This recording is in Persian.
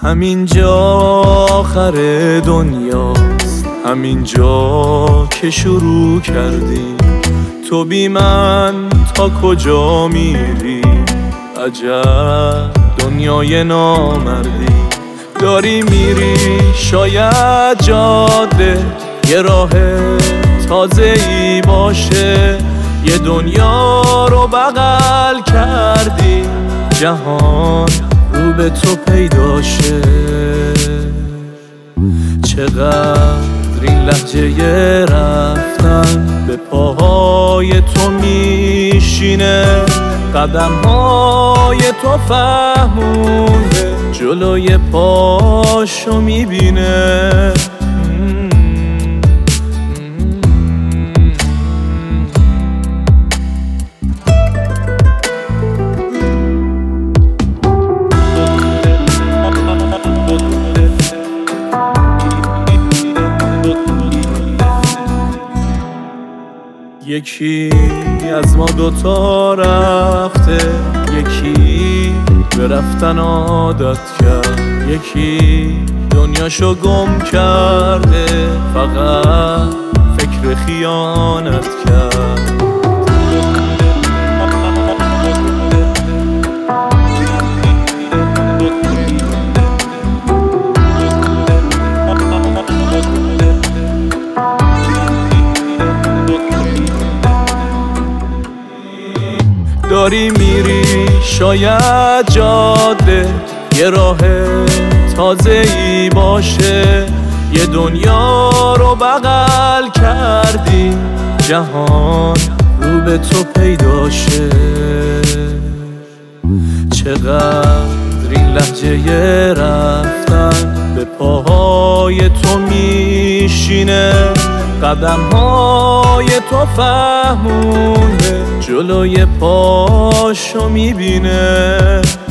همینجا آخر دنیاست، همینجا که شروع کردی. تو بی من تا کجا میری؟ عجب دنیای نامردی. داری میری شاید جاده یه راه تازه ای باشه، یه دنیا رو بغل کردی، جهان رو به تو پیداشه. چقدر این لحظه رفتن به پاهای تو میشینه، قدمهای تو فهمونده جلوی پاشو میبینه. یکی از ما دوتا رفته، یکی به رفتن عادت کرد، یکی دنیاشو گم کرده، فقط فکر خیانت کرد. داری میری شاید جاده یه راه تازه ای باشه، یه دنیا رو بغل کردی، جهان رو به تو پیداشه. چقدر این لحظه رفتن به پاهای تو میشینه، قدمهای تو فهمونده جلوی پاشو میبینه.